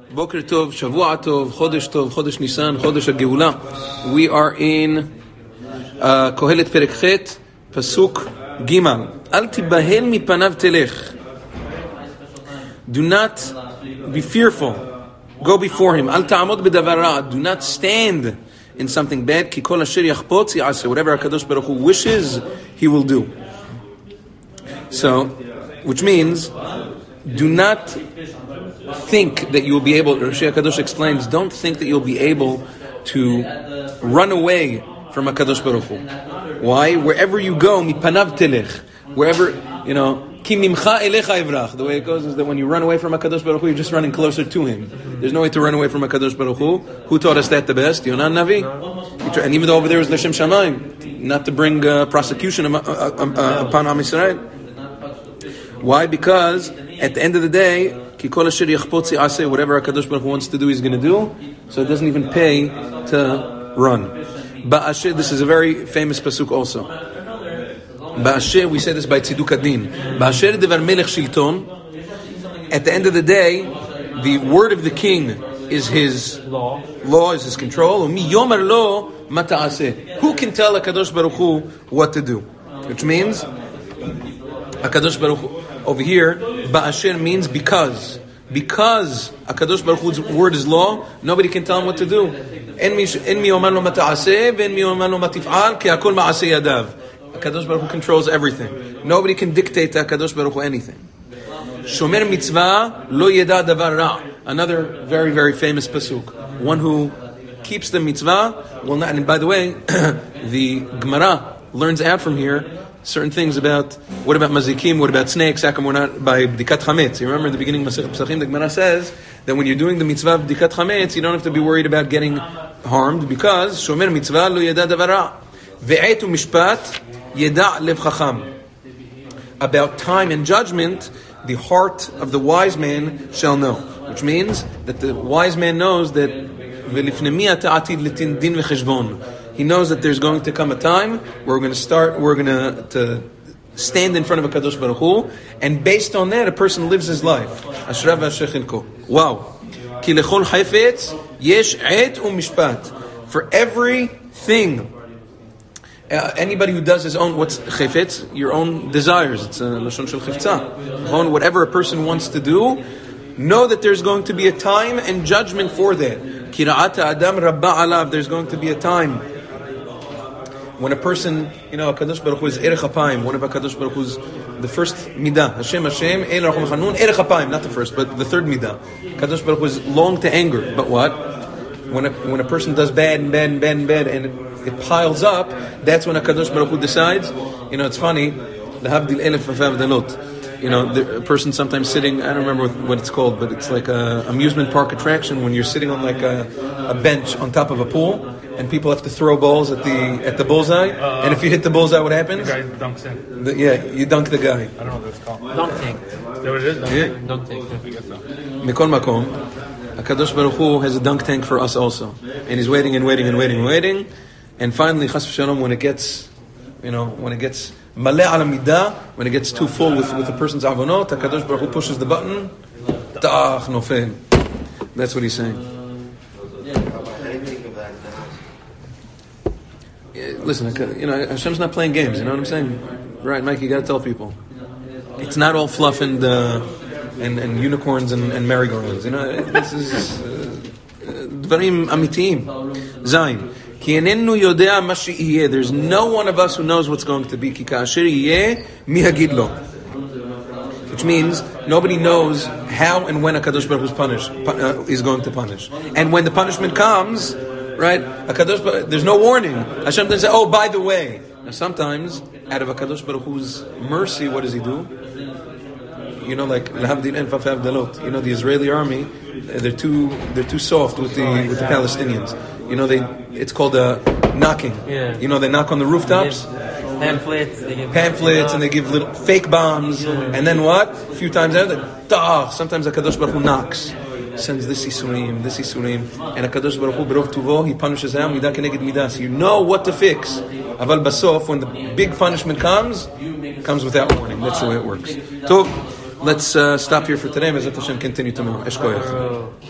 Boker Tov, Shavua Tov, Chodesh Nisan, Chodesh HaGeula. We are in Kohelet Perek Chet, Pasuk Gimal. Al tibahel mipanav telech. Do not be fearful. Go before him. Al ta'amod b'davar ra. Do not stand in something bad. Ki kol asher yachpotz ya'aseh. Whatever HaKadosh Baruch Hu wishes, he will do. So, which means, do not think that you will be able, Rashi HaKadosh explains, don't think that you'll be able to run away from HaKadosh Baruch Hu. Why? Wherever you go, mipanav telech. Wherever, ki mimcha elecha ivrach. The way it goes is that when you run away from HaKadosh Baruch Hu, you're just running closer to him. There's no way to run away from HaKadosh Baruch Hu. Who taught us that the best? Yonan Navi? And even though over there is L'Shem Shamayim, not to bring prosecution upon Am Yisrael. Why? Because at the end of the day, ki kol asher yachpotz ya'aseh, whatever HaKadosh Baruch Hu wants to do, he's going to do. So it doesn't even pay to run. Ba'asher, this is a very famous pasuk also. Ba'asher, we say this by Tziduk Adin. Ba'asher devar melech shilton. At the end of the day, the word of the king is his law, is his control. Mi yomer lo ma ta'aseh. Who can tell HaKadosh Baruch Hu what to do? Which means, HaKadosh Baruch Hu, over here, Ba'asher means because. Because HaKadosh Baruch Hu's word is law, nobody can tell him what to do. En mi yomer lo ma ta'aseh, ve'en mi yomer lo ma tif'al, ki hakol ma'aseh yadav. HaKadosh Baruch Hu controls everything. Nobody can dictate to HaKadosh Baruch Hu anything. Shomer mitzvah lo yeda davar ra. Another very, very famous pasuk. One who keeps the mitzvah will not. And by the way, the Gemara learns out from here certain things about what about mazikim, what about snakes. How come we're not by bdikat chametz? You remember in the beginning of Masechet Pesachim, the Gemara says that when you're doing the mitzvah of bdikat chametz, you don't have to be worried about getting harmed because shomer mitzvah lo yeda davar ra. Ve'et u'mishpat yeda lev chacham. About time and judgment, the heart of the wise man shall know. Which means that the wise man knows that he knows that there's going to come a time where we're going to stand in front of HaKadosh Baruch Hu, and based on that, a person lives his life. Wow. Ki lechol chayfetz yesh et u'mishpat. For everything, anybody who does his own, what's chayfetz? Your own desires. It's a lashon shel chiftzah. Whatever a person wants to do, know that there's going to be a time and judgment for that. Kira'at adam rabba alav. There's going to be a time when a person, HaKadosh Baruch Hu is erech hapayim. One of HaKadosh Baruch Hu's, the first midah, Hashem, El Rachum Chanun, erech hapayim, not the first, but the third midah. HaKadosh Baruch Hu is long to anger. But what? When a person does bad and it piles up, that's when HaKadosh Baruch Hu decides. It's funny, the Havdil Elef V'Avdalot. The person sometimes sitting, I don't remember what it's called, but it's like a amusement park attraction when you're sitting on like a bench on top of a pool, and people have to throw balls at the bullseye, and if you hit the bullseye, what happens? The guy dunks in. You dunk the guy. I don't know what that's called. Dunk tank. Is that what it is? Dunk tank. Mikol makom, HaKadosh Baruch Hu has a dunk tank for us also, and he's waiting, and finally, Chas v'Shalom, when it gets maleh ala midah, when it gets too full with a person's avonot, HaKadosh Baruch Hu pushes the button, ta'ach nofel. That's what he's saying. Listen, Hashem's not playing games, you know what I'm saying? Right, Mike, you got to tell people. It's not all fluff and unicorns and merry-go-rounds. This is dvarim amitiyim. Zayin. There's no one of us who knows what's going to be. Which means nobody knows how and when HaKadosh Baruch Hu is going to punish. And when the punishment comes, right, there's no warning. Hashem doesn't say, oh, by the way. Now sometimes, out of HaKadosh Baruch Hu's mercy, what does he do? Like the Israeli army, they're too soft with the Palestinians. It's called knocking. Yeah. They knock on the rooftops. Yeah. Pamphlets, and they give little fake bombs. Yeah. And then what? A few times after, sometimes HaKadosh Baruch Hu knocks. Sends this isurim, and HaKadosh Baruch Hu, berov tuvo, he punishes them, midah keneged midah. So you know what to fix. Aval basof, when the big punishment comes without warning. That's the way it works. So, let's stop here for today. Mezat Hashem continue tomorrow. Eshkoyach.